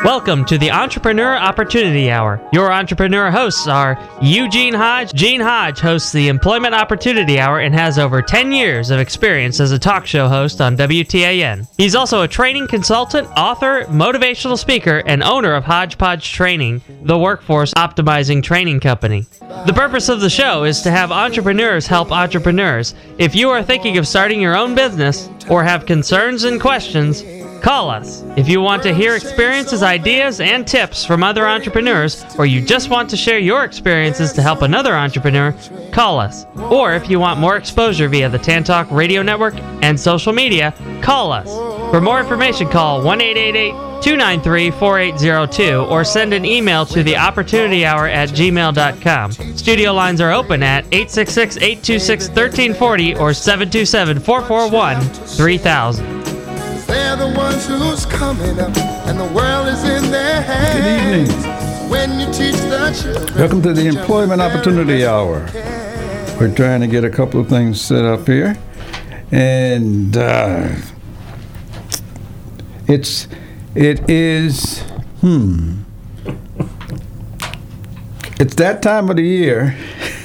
Welcome to the Entrepreneur Opportunity Hour. Your entrepreneur hosts are Eugene Hodge. Gene Hodge hosts the Employment Opportunity Hour and has over 10 years of experience as a talk show host on WTAN. He's also a training consultant, author, motivational speaker, and owner of Hodgepodge Training, the workforce optimizing training company. The purpose of the show is to have entrepreneurs help entrepreneurs. If you are thinking of starting your own business or have concerns and questions, call us. If you want to hear experiences, ideas, and tips from other entrepreneurs, or you just want to share your experiences to help another entrepreneur, call us. Or if you want more exposure via the Tan Talk Radio Network and social media, call us. For more information, call 1-888-293-4802 or send an email to theopportunityhour@gmail.com. Studio lines are open at 866-826-1340 or 727-441-3000. They're the ones who's coming up, and the world is in their hands. Good evening. When you teach the children. Welcome to the Employment Opportunity Hour. We're trying to get a couple of things set up here, and it is it's that time of the year.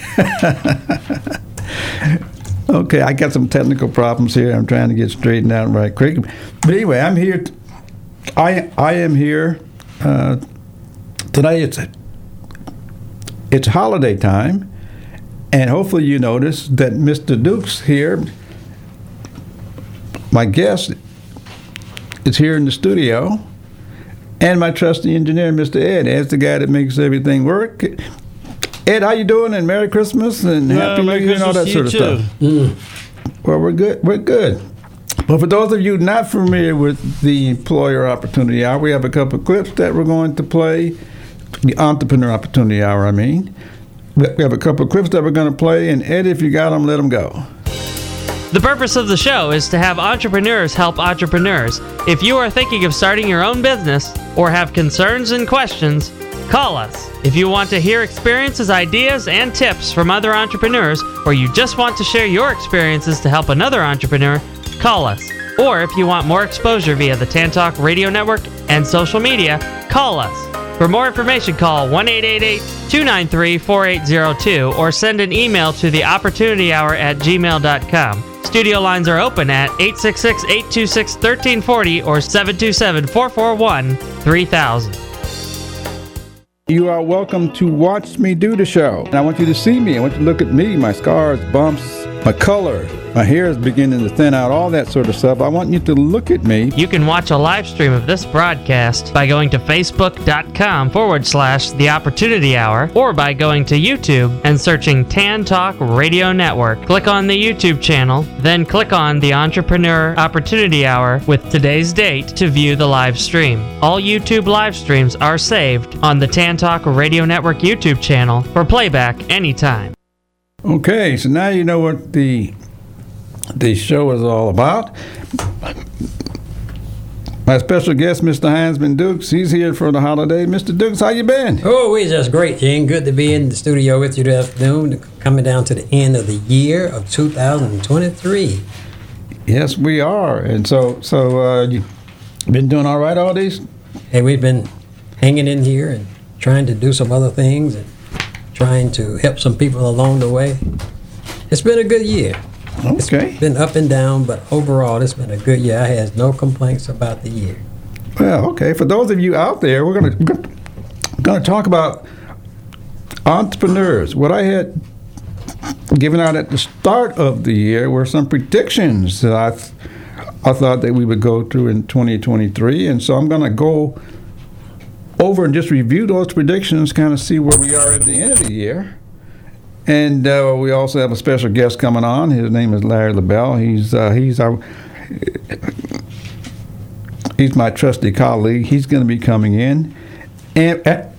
Okay, I got some technical problems here. I'm trying to get straightened out right quick. But anyway, I'm here. I am here today. It's holiday time, and hopefully you notice that Mr. Dukes here, my guest, is here in the studio, and my trusty engineer, Mr. Ed, as the guy that makes everything work. Ed, how you doing? And Merry Christmas and Happy New Year and all that sort of stuff. Well, we're good. We're good. But for those of you not familiar with the Employer Opportunity Hour, we have a couple of clips that we're going to play. The Entrepreneur Opportunity Hour, I mean. We have a couple of clips that we're going to play, and Ed, if you got them, let them go. The purpose of the show is to have entrepreneurs help entrepreneurs. If you are thinking of starting your own business or have concerns and questions, call us. If you want to hear experiences, ideas, and tips from other entrepreneurs, or you just want to share your experiences to help another entrepreneur, call us. Or if you want more exposure via the Tan Talk Radio Network and social media, call us. For more information, call 1-888-293-4802 or send an email to theopportunityhour@gmail.com. Studio lines are open at 866-826-1340 or 727-441-3000. You are welcome to watch me do the show. And I want you to see me. I want you to look at me, my scars, bumps, my color. My hair is beginning to thin out, all that sort of stuff. I want you to look at me. You can watch a live stream of this broadcast by going to facebook.com/The Opportunity Hour or by going to YouTube and searching Tan Talk Radio Network. Click on the YouTube channel, then click on the Entrepreneur Opportunity Hour with today's date to view the live stream. All YouTube live streams are saved on the Tan Talk Radio Network YouTube channel for playback anytime. Okay, so now you know what the show is all about. My special guest, Mr. Heinzman Dukes, he's here for the holiday. Mr. Dukes, how you been? Oh, we're just great, Gene. Good to be in the studio with you this afternoon, coming down to the end of the year of 2023. Yes, we are. And so you been doing all right all these? Hey, we've been hanging in here and trying to do some other things and trying to help some people along the way. It's been a good year. Okay. It's been up and down, but overall, it's been a good year. I have no complaints about the year. Well, okay. For those of you out there, we're going to talk about entrepreneurs. What I had given out at the start of the year were some predictions that I thought that we would go through in 2023, and so I'm going to go over and just review those predictions, kind of see where we are at the end of the year. And we also have a special guest coming on. His name is Larry LaBelle. He's my trusty colleague. He's going to be coming in. But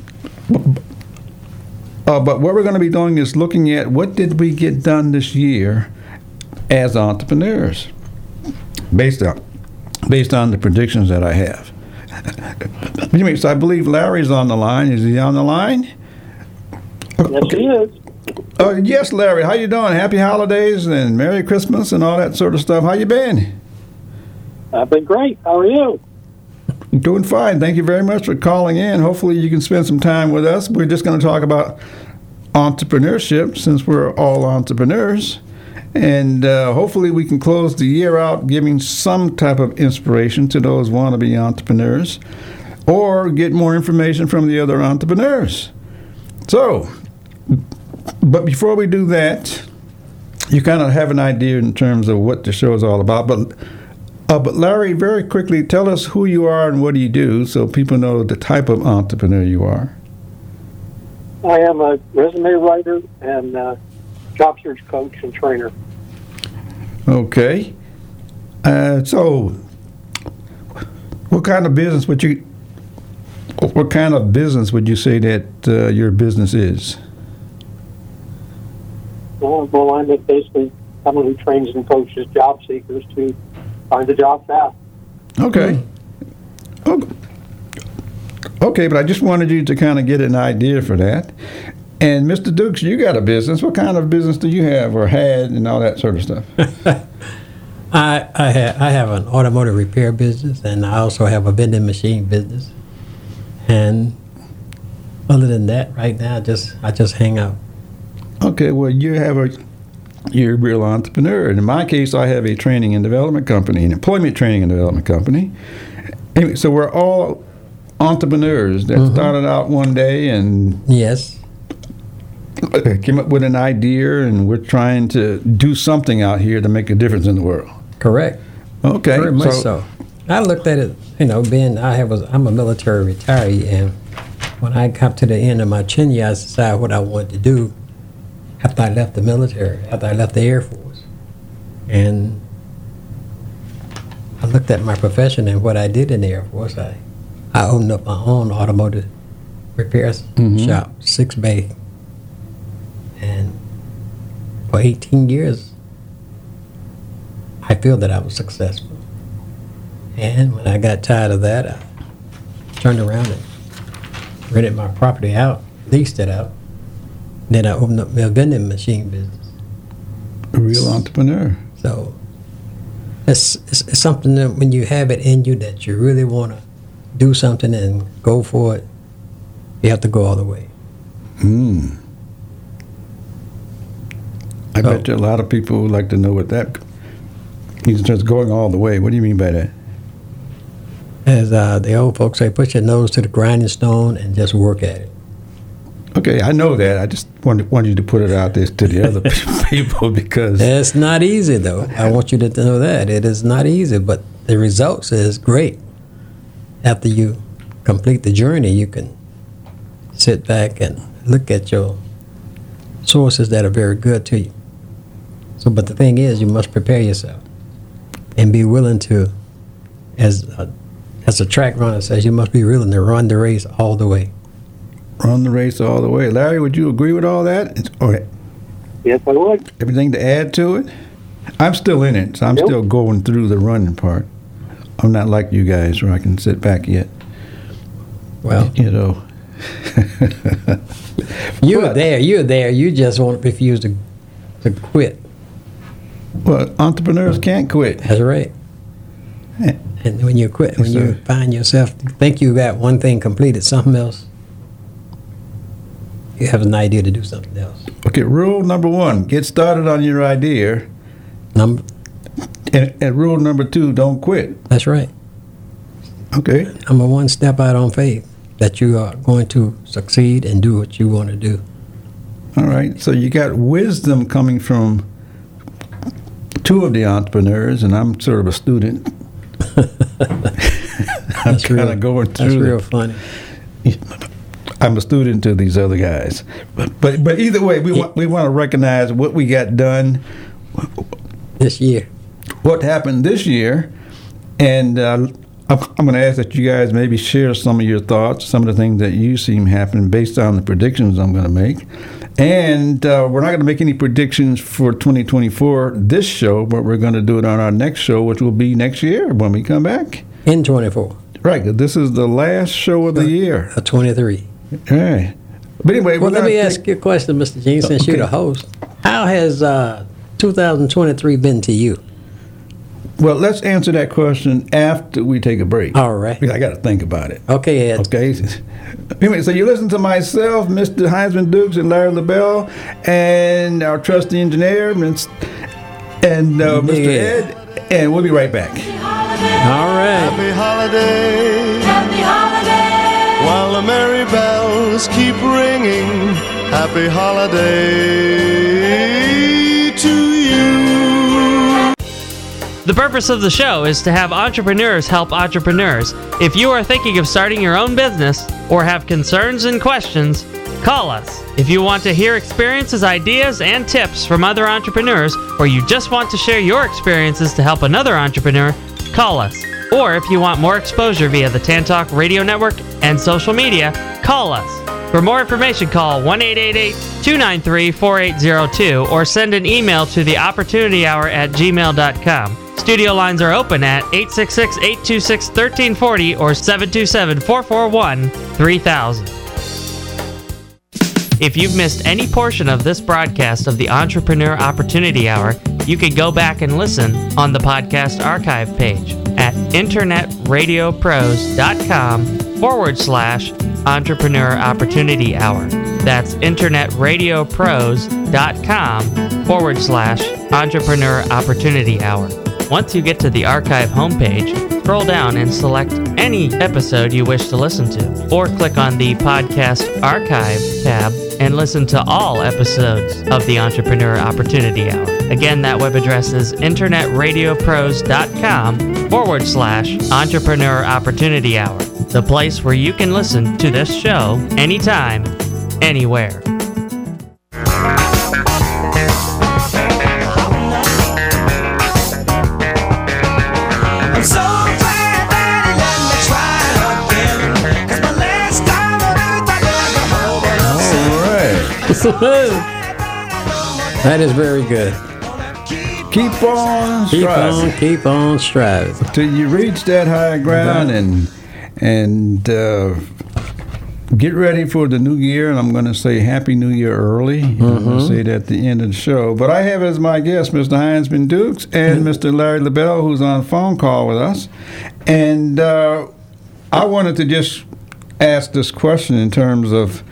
what we're going to be doing is looking at what did we get done this year as entrepreneurs, based on the predictions that I have. Anyway, so I believe Larry's on the line. Is he on the line? Yes, he is. Yes, Larry. How you doing? Happy holidays and Merry Christmas and all that sort of stuff. How you been? I've been great. How are you? Doing fine. Thank you very much for calling in. Hopefully you can spend some time with us. We're just going to talk about entrepreneurship since we're all entrepreneurs. And hopefully we can close the year out giving some type of inspiration to those wannabe entrepreneurs or get more information from the other entrepreneurs. So, but before we do that, you kind of have an idea in terms of what the show is all about. But Larry, very quickly, tell us who you are and what do you do so people know the type of entrepreneur you are. I am a resume writer and job search coach and trainer. Okay. So, what kind of business would you say that your business is? Well, I'm basically someone who trains and coaches job seekers to find a job fast. Okay. Okay, but I just wanted you to kind of get an idea for that. And Mr. Dukes, you got a business. What kind of business do you have or had and all that sort of stuff? I have an automotive repair business, and I also have a vending machine business. And other than that, right now, I just hang out. Okay, well, you're a real entrepreneur. In my case, I have a training and development company, an employment training and development company. Anyway, so we're all entrepreneurs that started out one day and yes, came up with an idea, and we're trying to do something out here to make a difference in the world. correct. Okay, Very much so. I looked at it, I'm a military retiree, and when I got to the end of my tenure, I decided what I wanted to do after I left the military, after I left the Air Force. And I looked at my profession and what I did in the Air Force. I opened up my own automotive repair shop, 6-bay. And for 18 years, I feel that I was successful. And when I got tired of that, I turned around and rented my property out, leased it out. Then I opened up my vending machine business. A real entrepreneur. So it's something that when you have it in you that you really want to do something and go for it, you have to go all the way. I bet you a lot of people would like to know what that means, just going all the way. What do you mean by that? As the old folks say, put your nose to the grinding stone and just work at it. Okay, I know that. I just wanted you to put it out there to the other people because It's not easy, though. I want you to know that. It is not easy, but the results is great. After you complete the journey, you can sit back and look at your sources that are very good to you. So, but the thing is, you must prepare yourself and be willing to, as a track runner says, you must be willing to run the race all the way. run the race all the way. Larry, would you agree with all that? Or Yes, I would. everything to add to it? I'm still in it, so I'm still going through the running part. I'm not like you guys where I can sit back yet. Well, You know. you're there. You just won't refuse to quit. Well, entrepreneurs can't quit. That's right. Yeah. And when you quit, when Yes, you sir. find yourself, think you got one thing completed, something else, you have an idea to do something else. Okay, rule number 1, get started on your idea. And rule number 2, don't quit. That's right. Okay. Number 1, step out on faith that you are going to succeed and do what you want to do. All right. So you got wisdom coming from 2 of the entrepreneurs, and I'm sort of a student. I'm kind of going through. That's real funny. I'm a student to these other guys, but either way, we want to recognize what we got done This year. What happened this year, and I'm going to ask that you guys maybe share some of your thoughts, some of the things that you see happen based on the predictions I'm going to make. And we're not going to make any predictions for 2024 this show, but we're going to do it on our next show, which will be next year when we come back. In 24. Right. This is the last show of the year. 23. All right. But anyway, Well, let me ask you a question, Mr. Gene, since you're the host. How has 2023 been to you? Well, let's answer that question after we take a break. All right. I got to think about it. Okay, Ed. Okay. Anyway, so you listen to myself, Mr. Heisman Dukes, and Larry LaBelle, and our trusty engineer, and Mr. Ed, and we'll be right back. All right. Happy holiday. Happy holiday. While the merry bells keep ringing. Happy holiday to you. The purpose of the show is to have entrepreneurs help entrepreneurs. If you are thinking of starting your own business or have concerns and questions, call us. If you want to hear experiences, ideas, and tips from other entrepreneurs, or you just want to share your experiences to help another entrepreneur, call us. Or if you want more exposure via the Tantalk Radio Network and social media, call us. For more information, call 1-888-293-4802 or send an email to theopportunityhour@gmail.com. Studio lines are open at 866-826-1340 or 727-441-3000. If you've missed any portion of this broadcast of the Entrepreneur Opportunity Hour, you can go back and listen on the podcast archive page at internetradiopros.com/Entrepreneur Opportunity Hour. That's internetradiopros.com/Entrepreneur Opportunity Hour. Once you get to the archive homepage, scroll down and select any episode you wish to listen to, or click on the Podcast Archive tab and listen to all episodes of the Entrepreneur Opportunity Hour. Again, that web address is internetradiopros.com/Entrepreneur Opportunity Hour, the place where you can listen to this show anytime, anywhere. I'm so glad that he let me try again. 'Cause my last time on earth I never All right. That is very good. Keep on striving. Keep on striving. Till you reach that high ground and get ready for the new year. And I'm going to say Happy New Year early. I'm going to say that at the end of the show. But I have as my guests Mr. Heisman Dukes and Mr. Larry LaBelle, who's on phone call with us. And I wanted to just ask this question in terms of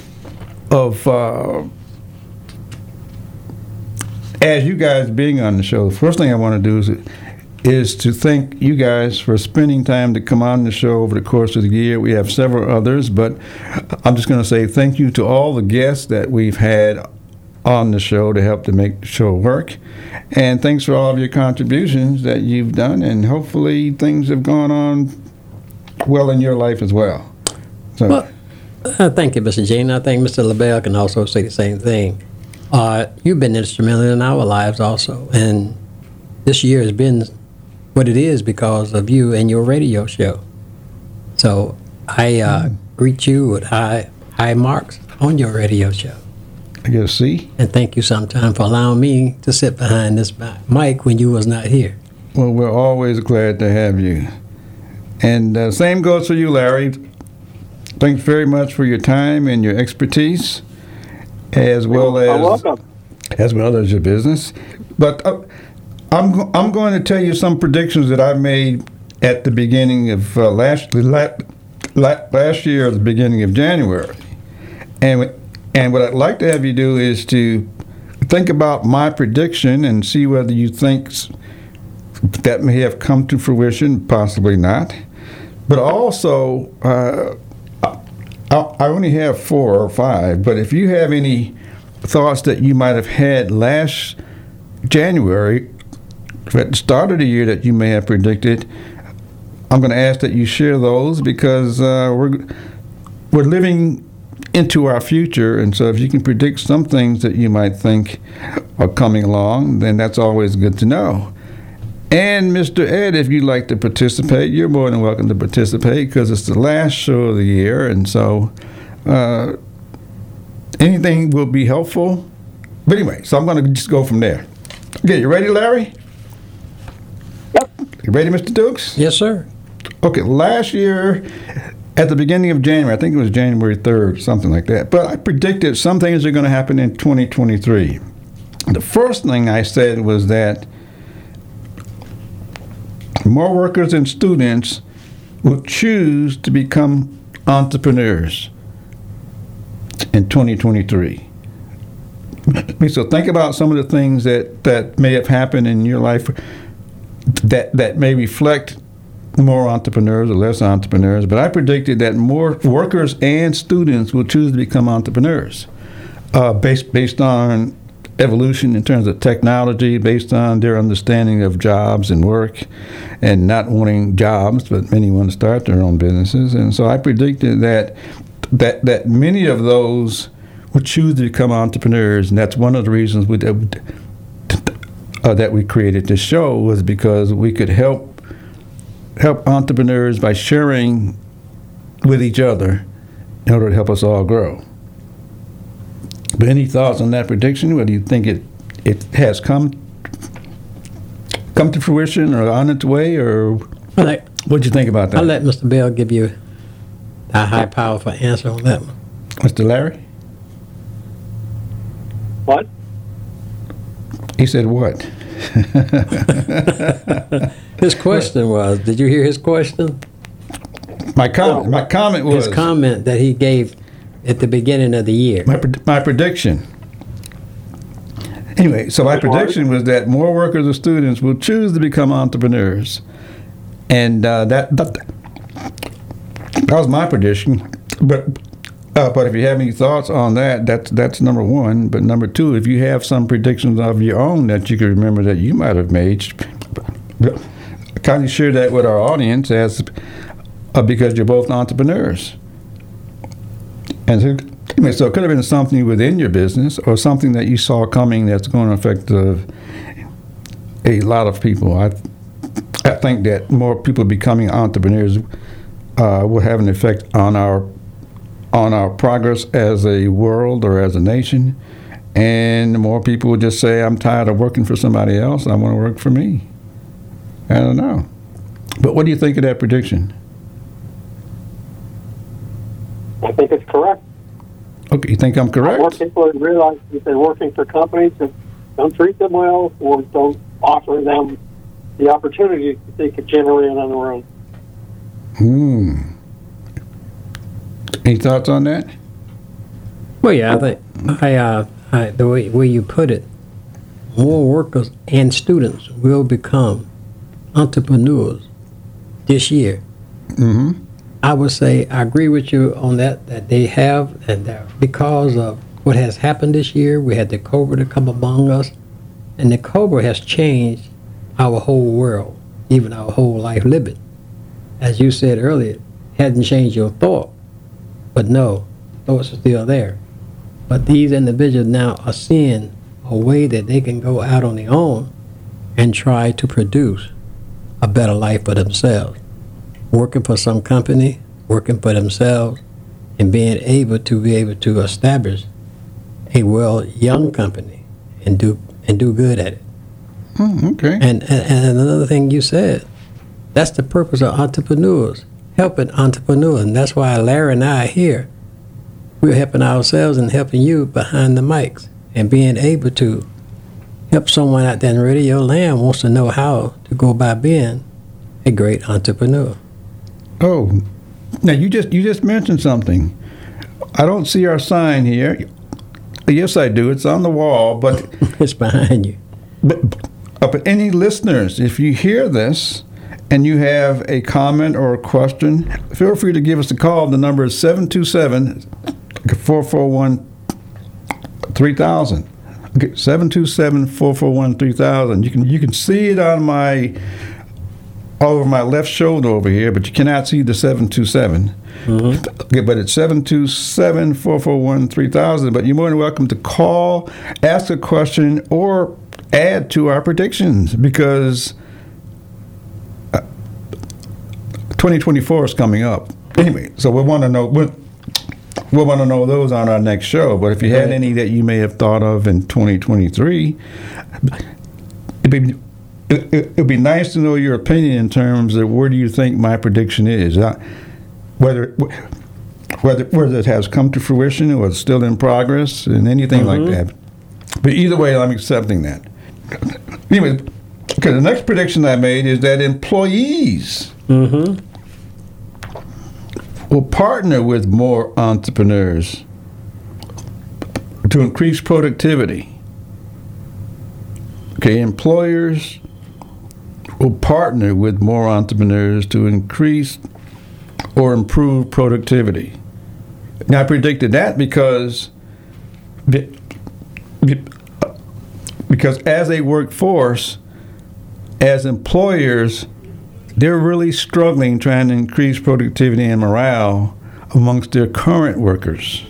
as you guys being on the show. The first thing I want to do is to thank you guys for spending time to come on the show over the course of the year. We have several others, but I'm just going to say thank you to all the guests that we've had on the show to help to make the show work. And thanks for all of your contributions that you've done, and hopefully things have gone on well in your life as well. So, Well, thank you, Mr. Gene. I think Mr. LaBelle can also say the same thing. You've been instrumental in our lives also, and this year has been what it is because of you and your radio show. So I greet you with high marks on your radio show. I guess see. And thank you sometime for allowing me to sit behind this mic when you was not here. Well, we're always glad to have you. And same goes for you, Larry. Thanks very much for your time and your expertise, as well as your business. But I'm going to tell you some predictions that I made at the beginning of last year, at the beginning of January. And what I'd like to have you do is to think about my prediction and see whether you think that may have come to fruition, possibly not. But also, I only have 4 or 5, but if you have any thoughts that you might have had last January, at the start of the year, that you may have predicted, I'm going to ask that you share those, because we're living into our future, and so if you can predict some things that you might think are coming along, then that's always good to know. And Mr. Ed, if you'd like to participate, you're more than welcome to participate, because it's the last show of the year, and so anything will be helpful. But anyway, so I'm going to just go from there. Okay, you ready, Larry? Yep. You ready, Mr. Dukes? Yes, sir. Okay, last year, at the beginning of January, I think it was January 3rd, something like that, but I predicted some things are going to happen in 2023. The first thing I said was that more workers and students will choose to become entrepreneurs in 2023. So think about some of the things that may have happened in your life that may reflect more entrepreneurs or less entrepreneurs, but I predicted that more workers and students will choose to become entrepreneurs based on evolution in terms of technology, based on their understanding of jobs and work, and not wanting jobs, but many want to start their own businesses. And so I predicted that many of those would choose to become entrepreneurs, and that's one of the reasons that we created this show, was because we could help entrepreneurs by sharing with each other in order to help us all grow. But any thoughts on that prediction? Whether you think it has come to fruition or on its way, or what'd you think about that? I'll let Mr. Bell give you a high, powerful answer on that one. Mr. Larry? What? He said what? His question was, did you hear his question? My comment was... His comment that he gave at the beginning of the year. My prediction. Anyway, so my prediction was that more workers or students will choose to become entrepreneurs. And that was my prediction. But if you have any thoughts on that, that's number one. But number two, if you have some predictions of your own that you can remember that you might have made, kindly share that with our audience because you're both entrepreneurs. And so it could have been something within your business or something that you saw coming that's going to affect a lot of people. I think that more people becoming entrepreneurs will have an effect on our progress as a world or as a nation. And the more people will just say, I'm tired of working for somebody else, I want to work for me. I don't know. But what do you think of that prediction? I think it's correct. Okay, you think I'm correct? More people realize that they're working for companies that don't treat them well or don't offer them the opportunity that they could generate on their own. Any thoughts on that? Well, yeah, I think the way you put it, more workers and students will become entrepreneurs this year. Mm-hmm. I would say I agree with you on that they have, and that because of what has happened this year, we had the COBRA to come among us, and the COBRA has changed our whole world, even our whole life living. As you said earlier, it hasn't changed your thought, but no, thoughts are still there. But these individuals now are seeing a way that they can go out on their own and try to produce a better life for themselves. Working for some company, working for themselves, and being able to establish a young company and do good at it. Okay. And another thing you said, that's the purpose of entrepreneurs, helping entrepreneurs, and that's why Larry and I are here. We're helping ourselves and helping you behind the mics, and being able to help someone out there in Radio Land wants to know how to go by being a great entrepreneur. Oh, now you just mentioned something. I don't see our sign here. Yes, I do. It's on the wall, but It's behind you. But any listeners, if you hear this and you have a comment or a question, feel free to give us a call. The number is 727-441-3000. 727-441-3000. You can see it on over my left shoulder over here, but you cannot see the 727. Mm-hmm. Okay, but it's 727-441-3000. But you're more than welcome to call, ask a question, or add to our predictions, because 2024 is coming up. Anyway, so we want to know those on our next show. But if you had any that you may have thought of in 2023, it'd be nice to know your opinion in terms of where do you think my prediction is, whether it has come to fruition or it's still in progress and anything like that. But either way, I'm accepting that. Anyway, Okay, the next prediction I made is that employees will partner with more entrepreneurs to increase productivity. Okay, employers will partner with more entrepreneurs to increase or improve productivity. Now, I predicted that because as a workforce, as employers, they're really struggling trying to increase productivity and morale amongst their current workers,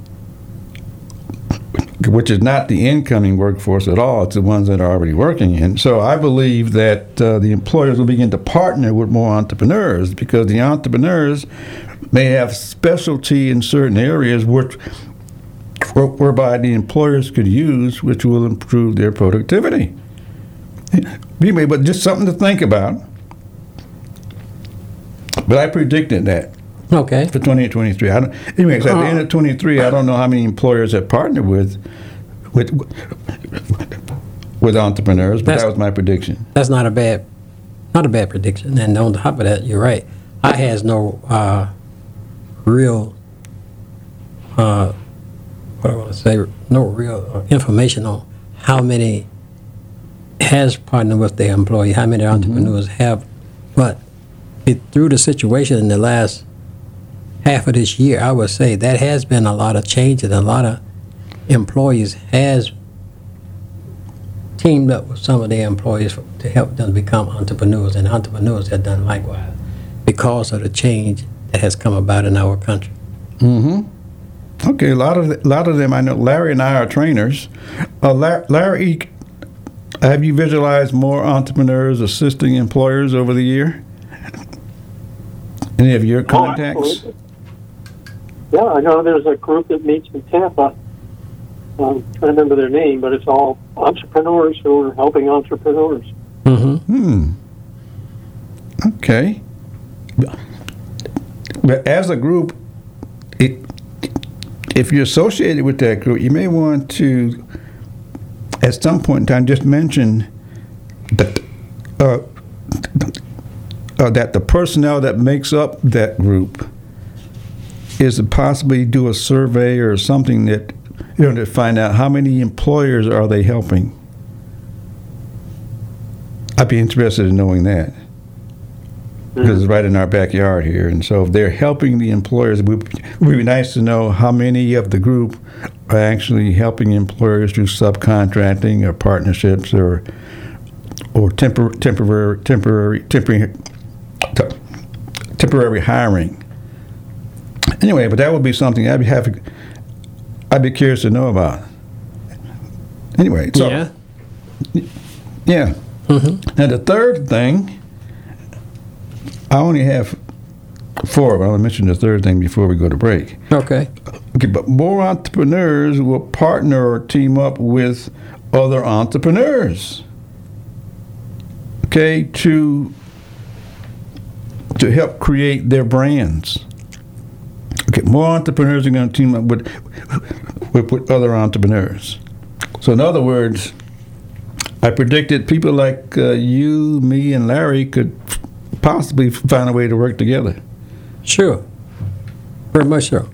which is not the incoming workforce at all. It's the ones that are already working in. So I believe that the employers will begin to partner with more entrepreneurs because the entrepreneurs may have specialty in certain areas whereby the employers could use, which will improve their productivity. Anyway, but just something to think about. But I predicted that. Okay. For 2023. Anyway, so at the end of 23, I don't know how many employers have partnered with entrepreneurs, but that was my prediction. That's not a bad prediction. And on top of that, you're right. I has no real information on how many has partnered with their employee, how many entrepreneurs have, but through the situation in the last half of this year, I would say that has been a lot of change, and a lot of employees has teamed up with some of their employees to help them become entrepreneurs, and entrepreneurs have done likewise because of the change that has come about in our country. Okay, a lot of them I know. Larry and I are trainers. Larry, have you visualized more entrepreneurs assisting employers over the year? Any of your contacts? Yeah, I know there's a group that meets in Tampa. I'm trying to remember their name, but it's all entrepreneurs who are helping entrepreneurs. Okay. But as a group, if you're associated with that group, you may want to, at some point in time, just mention that that the personnel that makes up that group is to possibly do a survey or something that, to find out how many employers are they helping. I'd be interested in knowing that because it's right in our backyard here. And so if they're helping the employers, it would be nice to know how many of the group are actually helping employers through subcontracting or partnerships or temporary hiring. Anyway, but that would be something I'd be curious to know about. Anyway, so yeah. Now the third thing, I only have 4, but I'll mention the third thing before we go to break. Okay, but more entrepreneurs will partner or team up with other entrepreneurs. Okay, to help create their brands. Okay, more entrepreneurs are going to team up with other entrepreneurs. So in other words, I predicted people like you, me, and Larry could possibly find a way to work together. Sure, very much so.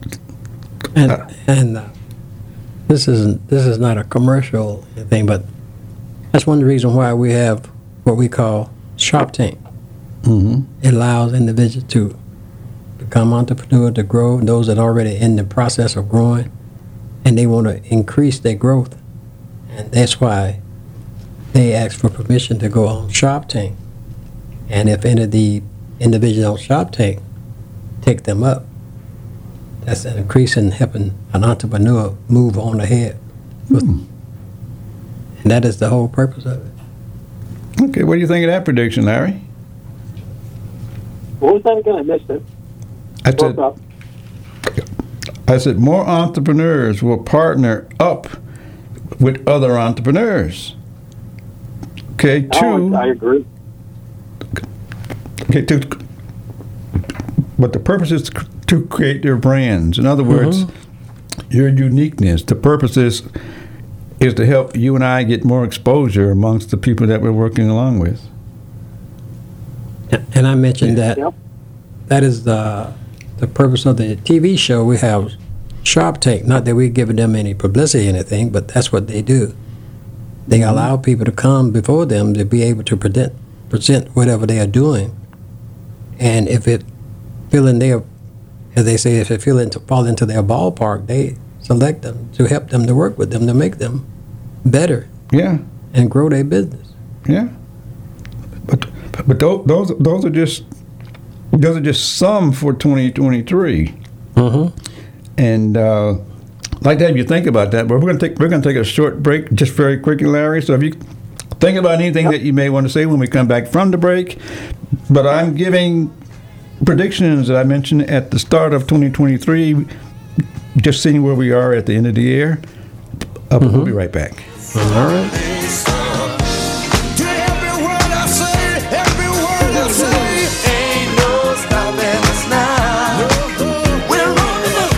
And this is not a commercial thing, but that's one of the reasons why we have what we call Sharp Tank. It allows individuals to become entrepreneurs, to grow, those that are already in the process of growing, and they want to increase their growth. And that's why they ask for permission to go on Sharp Tank. And if any of the individuals on Sharp Tank take them up, that's an increase in helping an entrepreneur move on ahead. And that is the whole purpose of it. Okay, what do you think of that prediction, Larry? What was that again? I missed it. I said more entrepreneurs will partner up with other entrepreneurs. Okay, I agree. Okay, but the purpose is to create their brands. In other words, your uniqueness. The purpose is is to help you and I get more exposure amongst the people that we're working along with. And I mentioned that Yep. that is the purpose of the TV show. We have Sharp Tank. Not that we're giving them any publicity or anything, but that's what they do. They allow people to come before them to be able to present whatever they are doing. And if it fall in their, as they say, if it fall into their ballpark, they select them to help them to work with them to make them better Yeah, and grow their business. yeah. But those are just some for 2023. Mm-hmm. And I'd like to have you think about that. But we're going to take a short break, just very quickly, Larry. So if you think about anything that you may want to say when we come back from the break, but I'm giving predictions that I mentioned at the start of 2023, just seeing where we are at the end of the year. We'll be right back. All right. To every word I say, ain't no stopping us now. We're rolling up.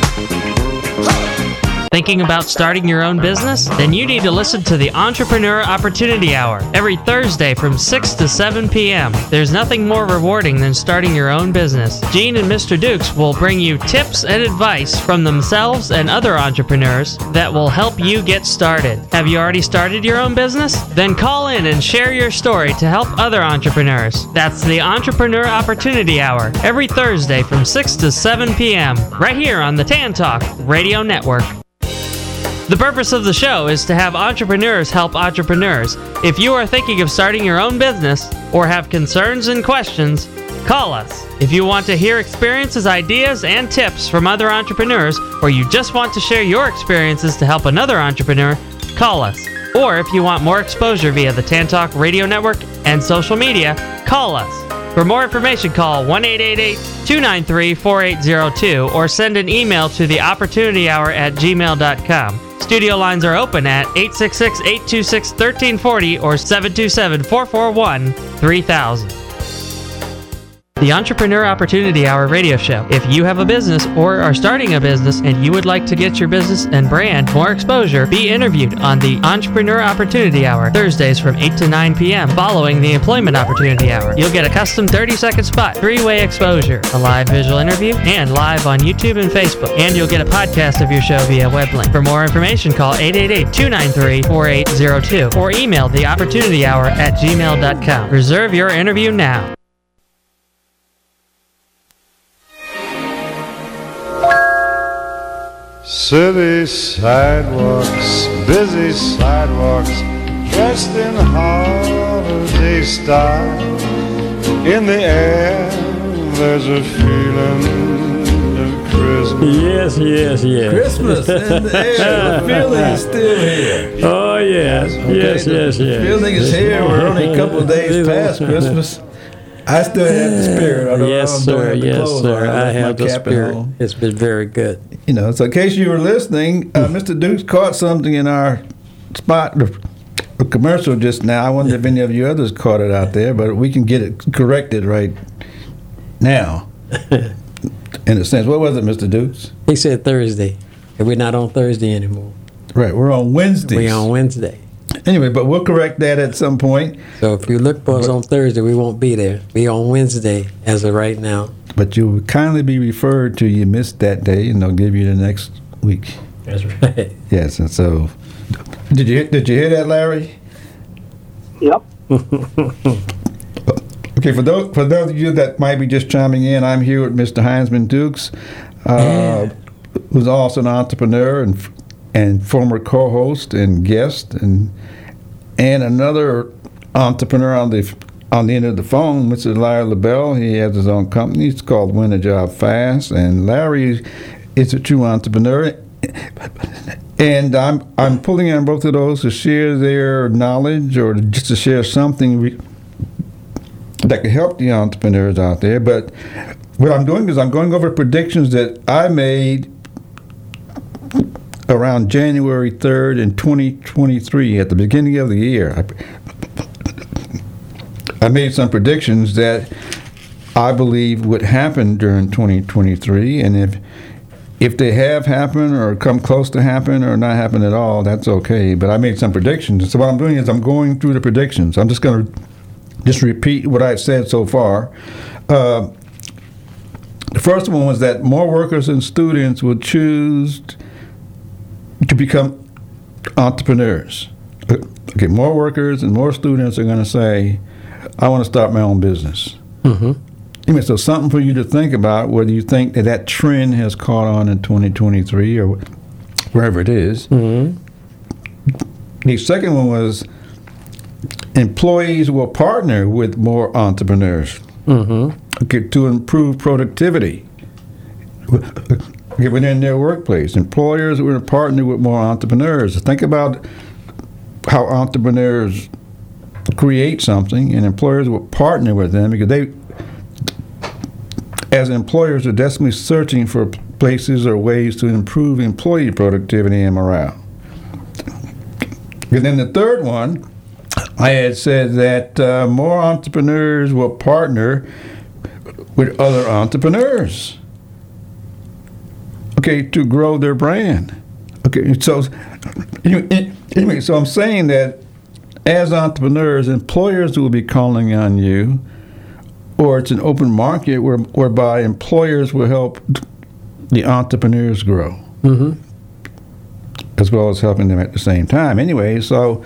Thinking about starting your own business? Then you need to listen to the Entrepreneur Opportunity Hour every Thursday from 6 to 7 p.m. There's nothing more rewarding than starting your own business. Gene and Mr. Dukes will bring you tips and advice from themselves and other entrepreneurs that will help you get started. Have you already started your own business? Then call in and share your story to help other entrepreneurs. That's the Entrepreneur Opportunity Hour every Thursday from 6 to 7 p.m. right here on the Tan Talk Radio Network. The purpose of the show is to have entrepreneurs help entrepreneurs. If you are thinking of starting your own business or have concerns and questions, call us. If you want to hear experiences, ideas, and tips from other entrepreneurs, or you just want to share your experiences to help another entrepreneur, call us. Or if you want more exposure via the Tan Talk Radio Network and social media, call us. For more information, call 1-888-293-4802 or send an email to theopportunityhour@gmail.com. Studio lines are open at 866-826-1340 or 727-441-3000. The Entrepreneur Opportunity Hour radio show. If you have a business or are starting a business and you would like to get your business and brand more exposure, be interviewed on the Entrepreneur Opportunity Hour, Thursdays from 8 to 9 p.m. following the Employment Opportunity Hour. You'll get a custom 30-second spot, 3-way exposure, a live visual interview, and live on YouTube and Facebook. And you'll get a podcast of your show via web link. For more information, call 888-293-4802 or email theopportunityhour@gmail.com. Reserve your interview now. City sidewalks, busy sidewalks, dressed in holiday style. In the air, there's a feeling of Christmas. Yes. Christmas in the air. The feeling is still here. Oh, yes. Yes. The feeling is here. We're only a couple of days past Christmas. I still have the spirit. although Yes, I don't sir. have the Yes, clothes sir. on. I left have my the cap at spirit. home. It's been very good. You know, so in case you were listening, Mr. Dukes caught something in our spot, a commercial just now. I wonder if any of you others caught it out there, but we can get it corrected right now. In a sense, what was it, Mr. Dukes? He said Thursday, and we're not on Thursday anymore. Right, we're on Wednesdays. We're on Wednesday. Anyway, but we'll correct that at some point. So if you look for us on Thursday, we won't be there. We're on Wednesday as of right now. But you will kindly be referred to you missed that day, and they'll give you the next week. That's right. Yes, and so did you hear that, Larry? Yep. Okay, for those of you that might be just chiming in, I'm here with Mr. Heinzman Dukes, who's also an entrepreneur and former co-host and guest, and another entrepreneur on the end of the phone, Mr. Larry LaBelle. He has his own company. It's called Win a Job Fast, and Larry is a true entrepreneur. And I'm pulling on both of those to share their knowledge or just to share something that could help the entrepreneurs out there. But what I'm doing is I'm going over predictions that I made around January 3rd in 2023 at the beginning of the year. I made some predictions that I believe would happen during 2023, and if they have happened or come close to happen or not happen at all, that's okay. But I made some predictions. So what I'm doing is I'm going through the predictions. I'm just going to just repeat what I've said so far. The first one was that more workers and students will choose to become entrepreneurs. Okay, more workers and more students are going to say, I want to start my own business. Anyway, so something for you to think about, whether you think that trend has caught on in 2023 or wherever it is. The second one was employees will partner with more entrepreneurs to improve productivity within their workplace. Employers will partner with more entrepreneurs. Think about how entrepreneurs create something, and employers will partner with them because they, as employers, are desperately searching for places or ways to improve employee productivity and morale. And then the third one, I had said that more entrepreneurs will partner with other entrepreneurs, okay, to grow their brand. Okay, so anyway, so I'm saying that as entrepreneurs, employers will be calling on you, or it's an open market whereby employers will help the entrepreneurs grow, as well as helping them at the same time. Anyway, so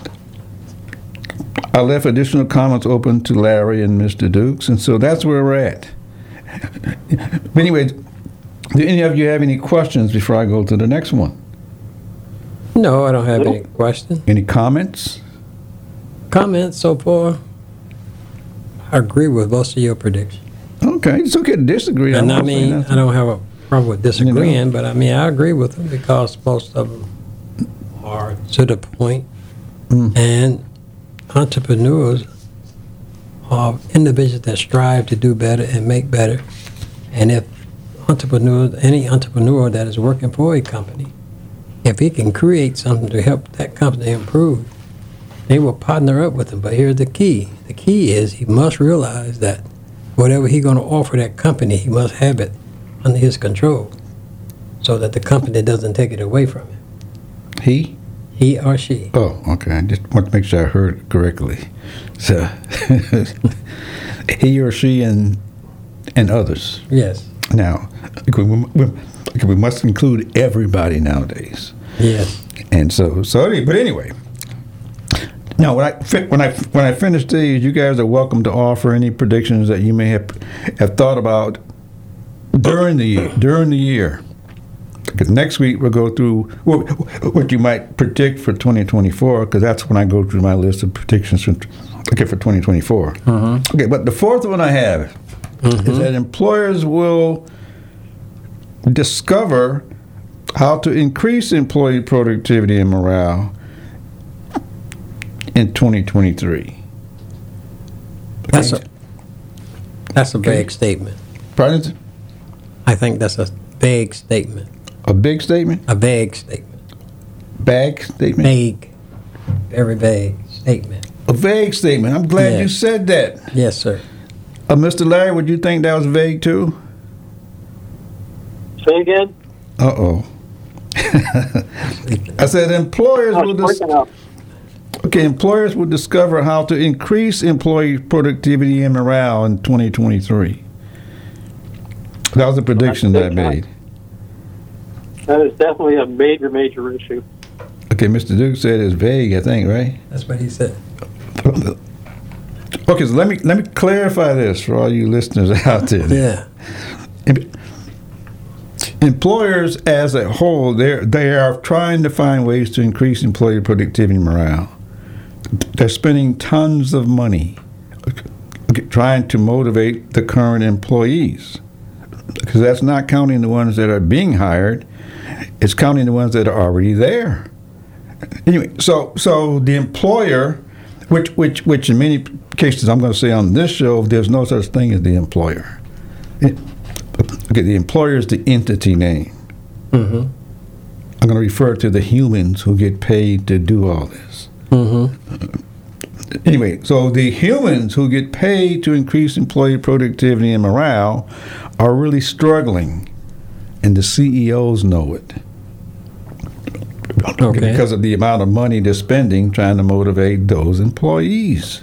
I left additional comments open to Larry and Mr. Dukes, and so that's where we're at. But anyway, do any of you have any questions before I go to the next one? No, I don't have any questions. Any comments? Comments so far? I agree with most of your predictions. Okay, it's okay to disagree. And I mean, I don't have a problem with disagreeing, but I mean, I agree with them because most of them are to the point. And entrepreneurs are individuals that strive to do better and make better. And if any entrepreneur that is working for a company, if he can create something to help that company improve, they will partner up with him. But here's the key. The key is he must realize that whatever he's going to offer that company, he must have it under his control so that the company doesn't take it away from him. He? He or she. Oh, okay. I just want to make sure I heard it correctly. So, he or she and others. Yes. Now, we must include everybody nowadays. Yes. And but anyway. Now, when I finish these, you guys are welcome to offer any predictions that you may have thought about during the year. Because next week we'll go through what you might predict for 2024, because that's when I go through my list of predictions for 2024. Okay, but the fourth one I have is that employers will discover how to increase employee productivity and morale in 2023. That's a vague statement. Pardon? I think that's a vague statement. A big statement? A vague statement. Bag statement? Vague. Very vague statement. A vague statement. I'm glad you said that. Yes, sir. Mr. Larry, would you think that was vague too? Say again? Uh-oh. I said employers employers will discover how to increase employee productivity and morale in 2023. That was a prediction that I made. That is definitely a major, major issue. Okay, Mr. Duke said it's vague, I think, right? That's what he said. Okay, so let me clarify this for all you listeners out there. Yeah. Employers as a whole, they are trying to find ways to increase employee productivity and morale. They're spending tons of money trying to motivate the current employees, because that's not counting the ones that are being hired. It's counting the ones that are already there. Anyway, so the employer, which in many cases I'm going to say on this show, there's no such thing as the employer. The employer is the entity name. I'm going to refer to the humans who get paid to do all this. Anyway, so the humans who get paid to increase employee productivity and morale are really struggling. and the CEOs know it. Okay. Because of the amount of money they're spending trying to motivate those employees.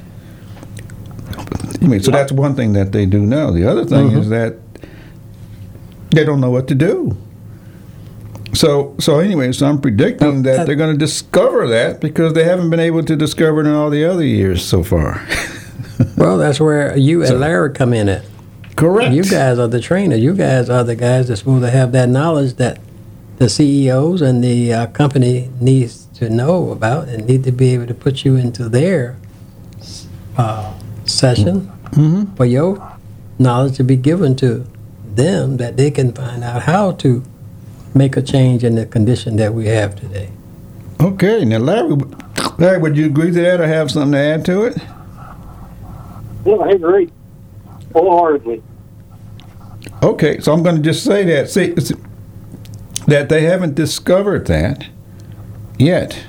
I mean, so that's one thing that they do now. The other thing is that they don't know what to do. So I'm predicting that they're going to discover that because they haven't been able to discover it in all the other years so far. Well, that's where you and Larry come in at. Correct. You guys are the trainers. You guys are the guys that's supposed to have that knowledge that the CEOs and the company needs to know about and need to be able to put you into their session for your knowledge to be given to them that they can find out how to make a change in the condition that we have today. Okay. Now, Larry, would you agree to that or have something to add to it? Yeah, I agree wholeheartedly. Okay. So I'm going to just say that. That they haven't discovered that yet.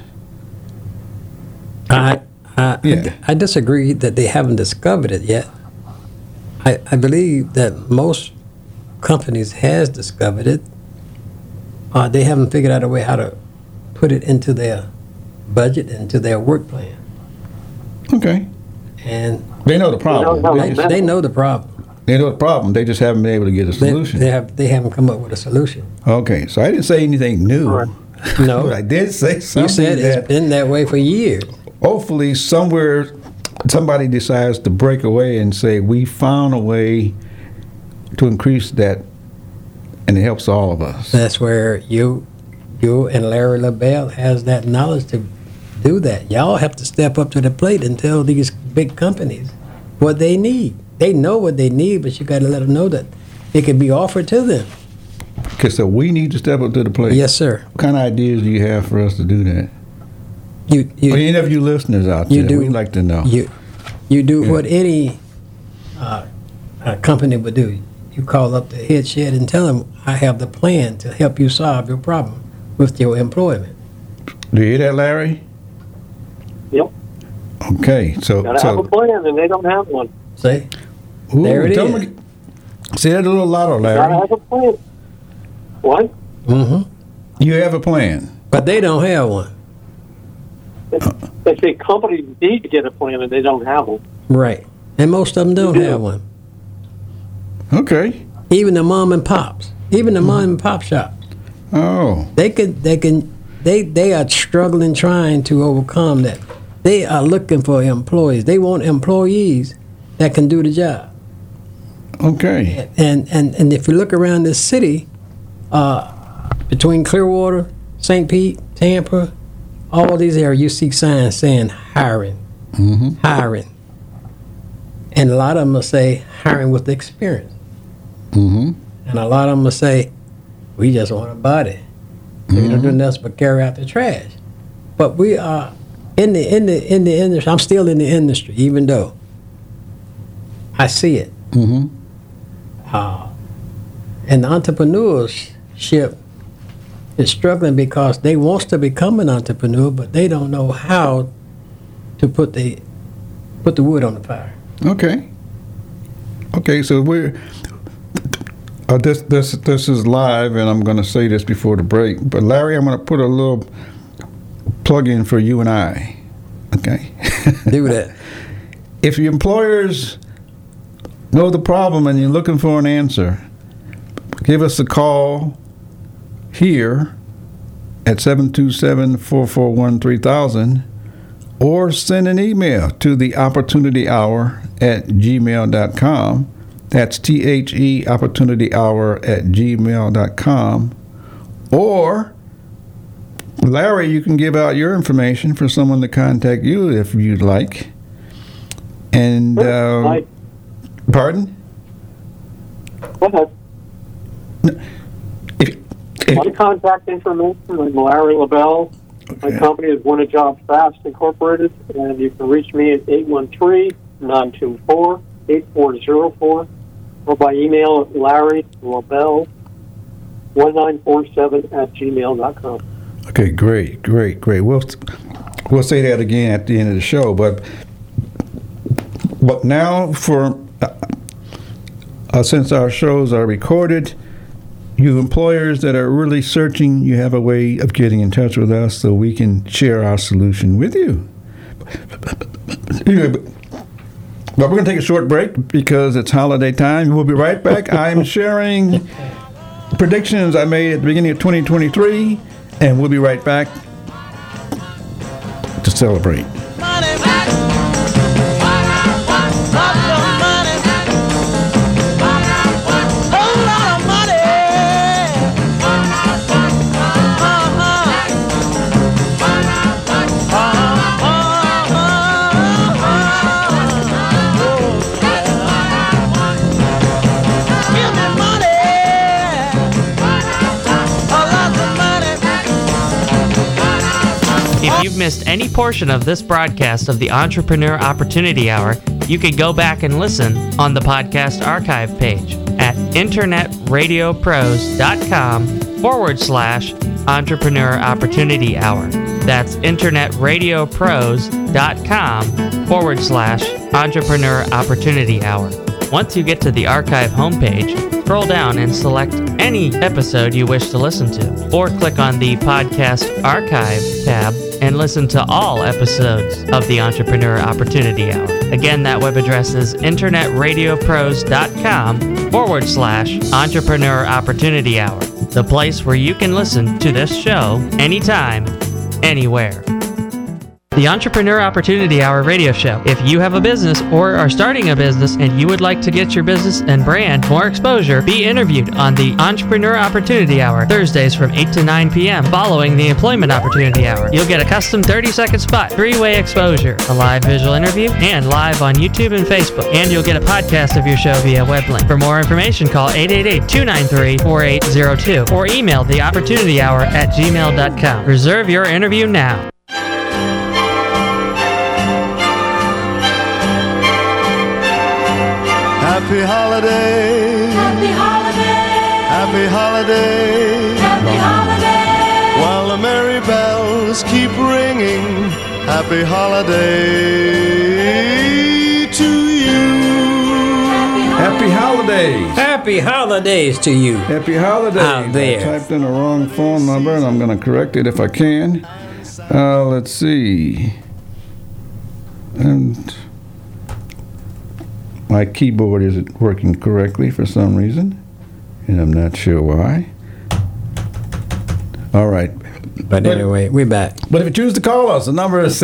I disagree that they haven't discovered it yet. I believe that most companies has discovered it. They haven't figured out a way how to put it into their budget, into their work plan. Okay. And They know the problem. they know the problem. They know the problem. They just haven't been able to get a solution. They haven't come up with a solution. Okay, so I didn't say anything new. Correct. No. But I did say something You said that it's been that way for years. hopefully somewhere somebody decides to break away and say, we found a way to increase that, and it helps all of us. That's where you and Larry LaBelle has that knowledge to do that. Y'all have to step up to the plate and tell these big companies what they need. They know what they need, but you got to let them know that it can be offered to them. Okay, so we need to step up to the plate. Yes, sir. What kind of ideas do you have for us to do that? You Or any of you listeners out you there, do. we'd like to know. You do what any company would do. You call up the head shed and tell them, I have the plan to help you solve your problem with your employment. Do you hear that, Larry? Yep. Okay, so Got to have a plan, and they don't have one. See? ooh, there it tell is. them- say that a little louder, Got to Larry. have a plan. What? Mm-hmm. You have a plan. But they don't have one. They say companies need to get a plan, and they don't have one. Right. And most of them don't Yeah. have one. Okay. Even the mom and pops. Even the mom and pop shop. Oh, They are struggling trying to overcome that. They are looking for employees. They want employees that can do the job. okay. And if you look around this city, between Clearwater, St. Pete, Tampa, all these areas, you see signs saying hiring, hiring. And a lot of them will say hiring with experience. And a lot of them will say, we just want a body. We don't do nothing but carry out the trash. But we are in the industry. I'm still in the industry, even though I see it. And the entrepreneurship is struggling because they want to become an entrepreneur, but they don't know how to put the wood on the fire. Okay. Okay, so we're this is live, and I'm going to say this before the break. But Larry, I'm going to put a little plug in for you and I. Okay. Do that. If your employers know the problem and you're looking for an answer, give us a call here at 727-441-3000 or send an email to the opportunityhour@gmail.com. That's THE opportunityhour@gmail.com. Or Larry, you can give out your information for someone to contact you if you'd like. And pardon? Go ahead. If, My contact information is Larry LaBelle. My company is Win a Job Fast Incorporated, and you can reach me at 813-924-8404 or by email at LarryLaBelle1947@gmail.com. okay, great. We'll say that again at the end of the show, but now for since our shows are recorded, you employers that are really searching, you have a way of getting in touch with us so we can share our solution with you. But we're going to take a short break because it's holiday time. We'll be right back. I'm sharing predictions I made at the beginning of 2023, and we'll be right back to celebrate. If you've missed any portion of this broadcast of the Entrepreneur Opportunity Hour, you can go back and listen on the podcast archive page at internetradiopros.com/Entrepreneur Opportunity Hour. That's internetradiopros.com/Entrepreneur Opportunity Hour. Once you get to the archive homepage, scroll down and select any episode you wish to listen to, or click on the Podcast Archive tab and listen to all episodes of the Entrepreneur Opportunity Hour. Again, that web address is internetradiopros.com/Entrepreneur Opportunity Hour, the place where you can listen to this show anytime, anywhere. The Entrepreneur Opportunity Hour radio show. If you have a business or are starting a business and you would like to get your business and brand more exposure, be interviewed on the Entrepreneur Opportunity Hour, Thursdays from 8 to 9 p.m. following the Employment Opportunity Hour. You'll get a custom 30-second spot, 3-way exposure, a live visual interview, and live on YouTube and Facebook. And you'll get a podcast of your show via web link. For more information, call 888-293-4802 or email theopportunityhour@gmail.com. Reserve your interview now. Happy holiday. Happy holiday. Happy holiday. Happy holiday. While the merry bells keep ringing. Happy holiday to you. Happy holidays. Happy holidays to you. Happy holidays. Out there. I typed in the wrong phone number, and I'm going to correct it if I can. Let's see. And my keyboard isn't working correctly for some reason, and I'm not sure why. All right. But anyway, we're back. But if you choose to call us, the number is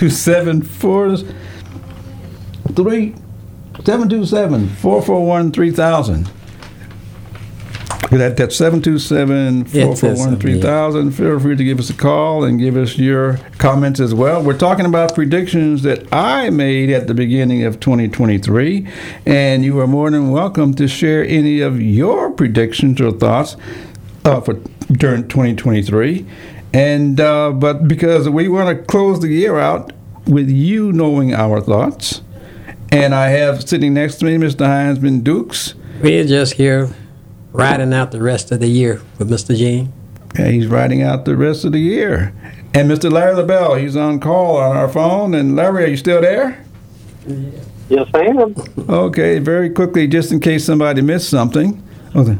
727-441-3000. That's 727-441-3000. Feel free to give us a call and give us your comments as well. We're talking about predictions that I made at the beginning of 2023, and you are more than welcome to share any of your predictions or thoughts for during 2023. And but because we want to close the year out with you knowing our thoughts, and I have sitting next to me Mr. Heinzman Dukes. We're just here riding out the rest of the year with Mr. Gene. Yeah, he's riding out the rest of the year. And Mr. Larry LaBelle, he's on call on our phone. And Larry, are you still there? Yes, I am. Okay, very quickly, just in case somebody missed something. Okay.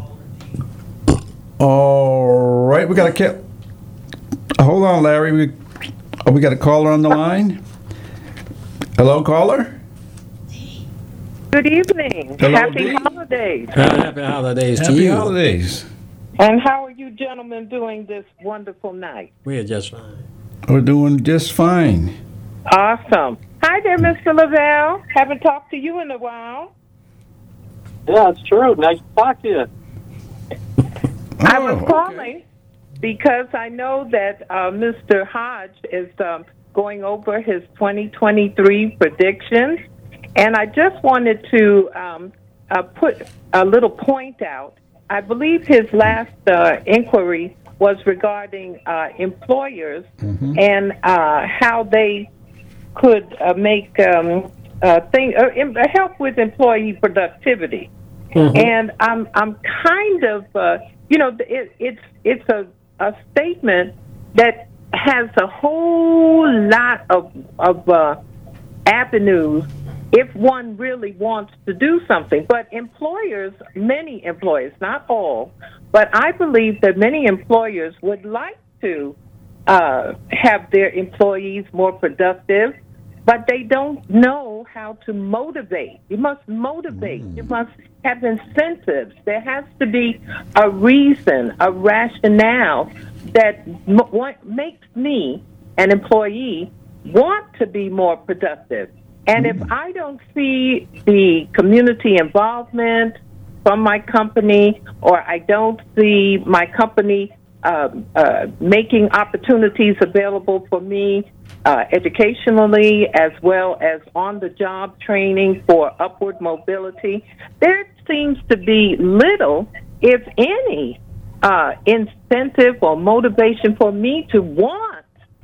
All right, we got a hold on, Larry. We got a caller on the line. Hello, caller. Good evening. Hello, Happy Dee. holidays. Happy holidays to Happy you. holidays. And how are you gentlemen doing this wonderful night? We're just fine. We're doing just fine. Awesome. Hi there, Mr. Lavelle. Haven't talked to you in a while. Yeah, it's true. Nice to talk to you. I was Oh, calling because I know that Mr. Hodge is going over his 2023 predictions. And I just wanted to put a little point out. I believe his last inquiry was regarding employers and how they could make help with employee productivity. And I'm kind of, it's a statement that has a whole lot of avenues if one really wants to do something. But employers, many employers, not all, But I believe that many employers would like to have their employees more productive, but they don't know how to motivate. You must motivate. You must have incentives. There has to be a reason, a rationale that makes me, an employee, want to be more productive. And if I don't see the community involvement from my company, or I don't see my company making opportunities available for me educationally, as well as on-the-job training for upward mobility, there seems to be little, if any, incentive or motivation for me to want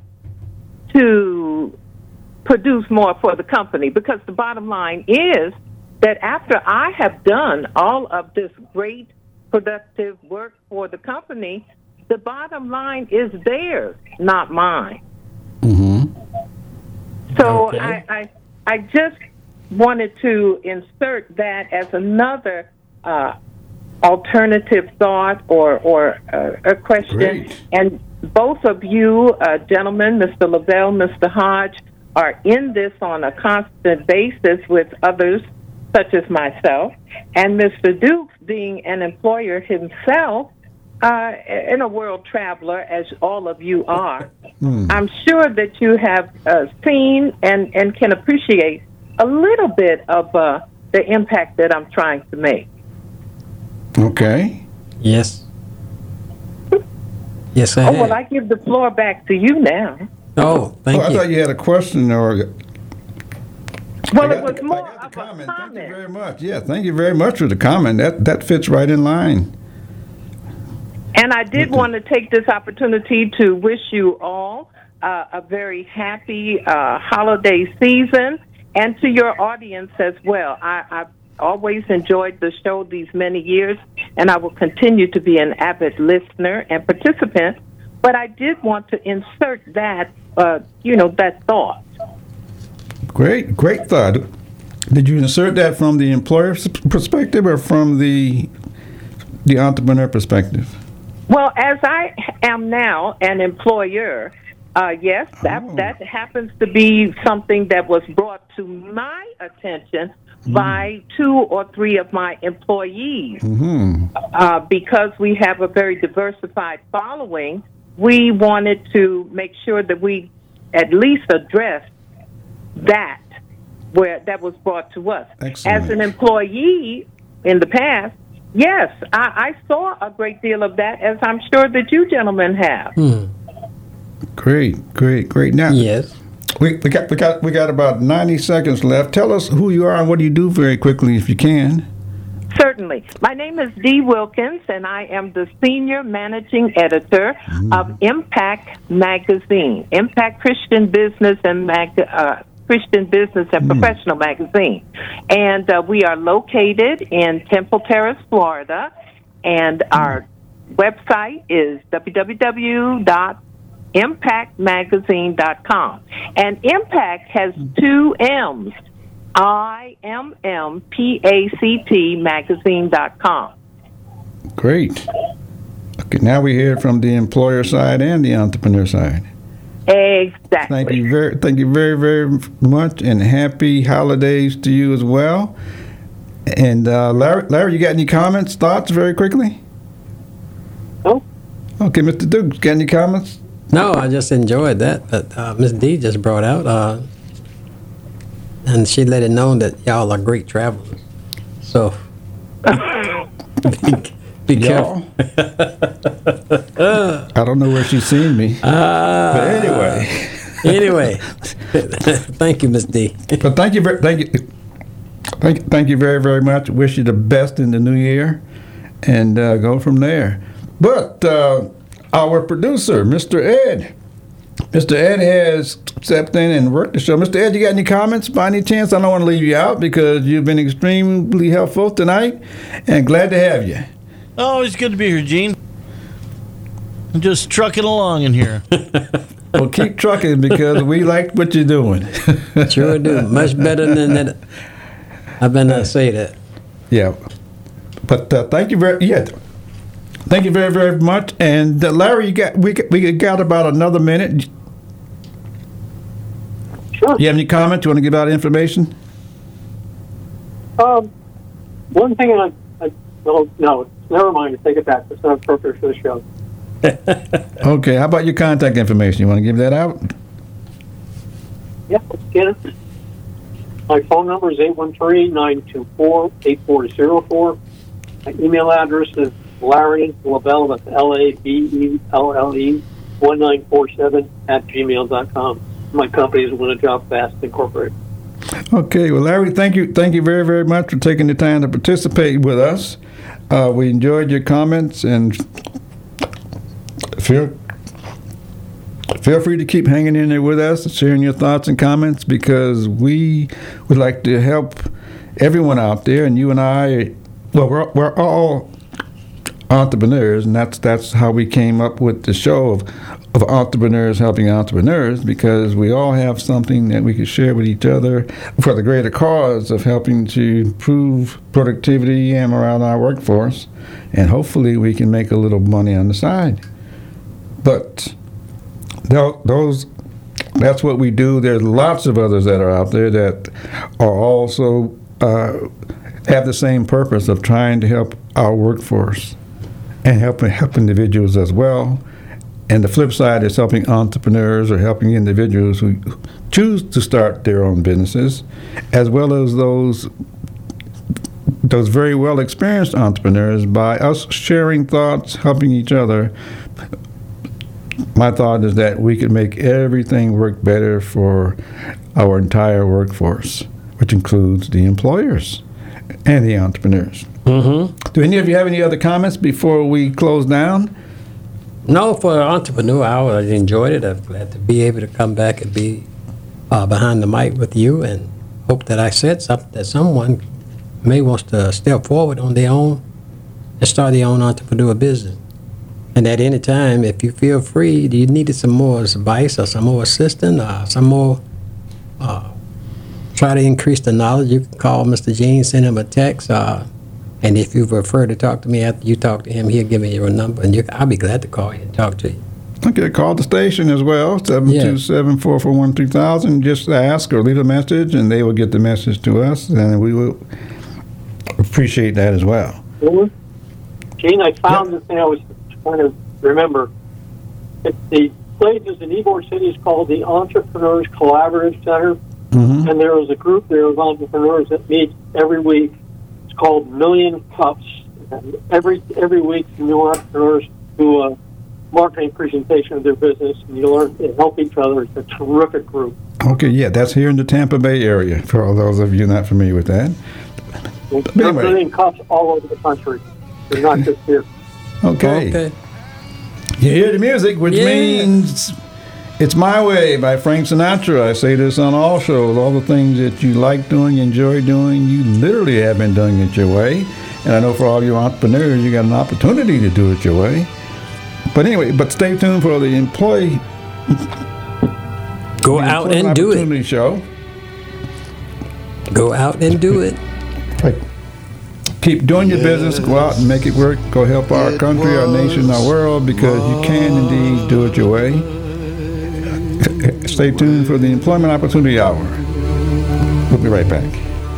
to produce more for the company. Because the bottom line is that after I have done all of this great productive work for the company, the bottom line is theirs, not mine. So Okay. I just wanted to insert that as another alternative thought or a question. Great. And both of you, gentlemen, Mr. Lavelle, Mr. Hodge, are in this on a constant basis with others, such as myself. And Mr. Dukes, being an employer himself, and a world traveler, as all of you are, I'm sure that you have seen and can appreciate a little bit of the impact that I'm trying to make. Okay. Yes. Yes, I Oh, have. well, I give the floor back to you now. Oh, thank I you. thought you had a question or. Well, I it got was the- more I got of the a comment. comment. Thank you very much. Yeah, thank you very much for the comment. That fits right in line. And I did want to take this opportunity to wish you all a very happy holiday season, and to your audience as well. I've always enjoyed the show these many years, and I will continue to be an avid listener and participant. But I did want to insert that, that thought. Great thought. Did you insert that from the employer's perspective or from the entrepreneur perspective? Well, as I am now an employer, yes, that happens to be something that was brought to my attention by 2 or 3 of my employees. Because we have a very diversified following, we wanted to make sure that we at least address that where that was brought to us. Excellent. As an employee in the past, yes, I saw a great deal of that, as I'm sure that you gentlemen have. Great. Now, Yes. we got about 90 seconds left. Tell us who you are and what do you do very quickly, if you can. Certainly. My name is Dee Wilkins, and I am the senior managing editor of Impact Magazine, Impact Christian Business and Professional Magazine. And we are located in Temple Terrace, Florida, and our website is www.impactmagazine.com. And Impact has 2 M's. IMMPACT magazine.com. Great. Okay, now we hear from the employer side and the entrepreneur side. Exactly. Thank you very, very much, and happy holidays to you as well. And Larry, you got any comments, thoughts, very quickly? Oh. Okay, Mr. Dukes, got any comments? No, I just enjoyed that Miss D just brought out. And she let it known that y'all are great travelers. So be careful. I don't know where she's seen me. But Anyway, thank you, Miss D. But thank you very, very much. Wish you the best in the new year, and go from there. But our producer, Mr. Ed has stepped in and worked the show. Mr. Ed, you got any comments by any chance? I don't want to leave you out because you've been extremely helpful tonight, and glad to have you. Oh, it's good to be here, Gene. I'm just trucking along in here. Well, keep trucking because we like what you're doing. Sure do. Much better than that. I've been say that. Yeah. But thank you very Thank you very, very much. And Larry, we got about another minute. Sure. You have any comments? You want to give out information? One thing no, never mind. Take it back. It's not appropriate for the show. Okay. How about your contact information? You want to give that out? Yeah, let's get it. My phone number is 813-924-8404. My email address is Larry Labelle, that's Labelle, 1947 @gmail.com. My company is Win a Job Fast Incorporated. Okay. Well, Larry, thank you very, very much for taking the time to participate with us. We enjoyed your comments, and feel free to keep hanging in there with us and sharing your thoughts and comments, because we would like to help everyone out there, and you and I, well, we're all entrepreneurs, and that's how we came up with the show of entrepreneurs helping entrepreneurs, because we all have something that we can share with each other for the greater cause of helping to improve productivity and morale in our workforce, and hopefully we can make a little money on the side. But that's what we do. There's lots of others that are out there that are also have the same purpose of trying to help our workforce and help individuals as well. And the flip side is helping entrepreneurs or helping individuals who choose to start their own businesses, as well as those very well experienced entrepreneurs, by us sharing thoughts, helping each other. My thought is that we could make everything work better for our entire workforce, which includes the employers and the entrepreneurs. Mm-hmm. Do any of you have any other comments before we close down? No, for Entrepreneur Hour, I enjoyed it. I'm glad to be able to come back and be behind the mic with you, and hope that I said something that someone may want to step forward on their own and start their own entrepreneur business. And at any time, if you feel free, you needed some more advice or some more assistance or some more, try to increase the knowledge, you can call Mr. Gene, send him a text, and if you prefer to talk to me after you talk to him, he'll give me your number, and I'll be glad to call you and talk to you. Okay, call the station as well, 727-441-3000. Just ask or leave a message, and they will get the message to us, and we will appreciate that as well. Gene, I found this thing I was trying to remember. The place is in Ybor City. It's called the Entrepreneurs Collaborative Center, and there is a group there of entrepreneurs that meets every week. It's called Million Cups. And every week, new entrepreneurs do a marketing presentation of their business, and you learn to help each other. It's a terrific group. Okay, yeah, that's here in the Tampa Bay area, for all those of you not familiar with that. There are Million Cups all over the country. They're not just here. Okay. You hear the music, which means It's My Way by Frank Sinatra. I say this on all shows. All the things that you like doing, enjoy doing, you literally have been doing it your way. And I know for all you entrepreneurs, you got an opportunity to do it your way. But anyway, stay tuned for the employee. Go out and do it. Show. Go out and do it. Right. Keep doing your business. Go out and make it work. Go help our country, our nation, our world, because you can indeed do it your way. Stay tuned for the Employment Opportunity Hour. We'll be right back.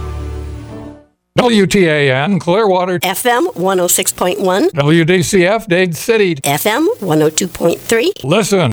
WTAN, Clearwater. FM 106.1. WDCF, Dade City. FM 102.3. Listen.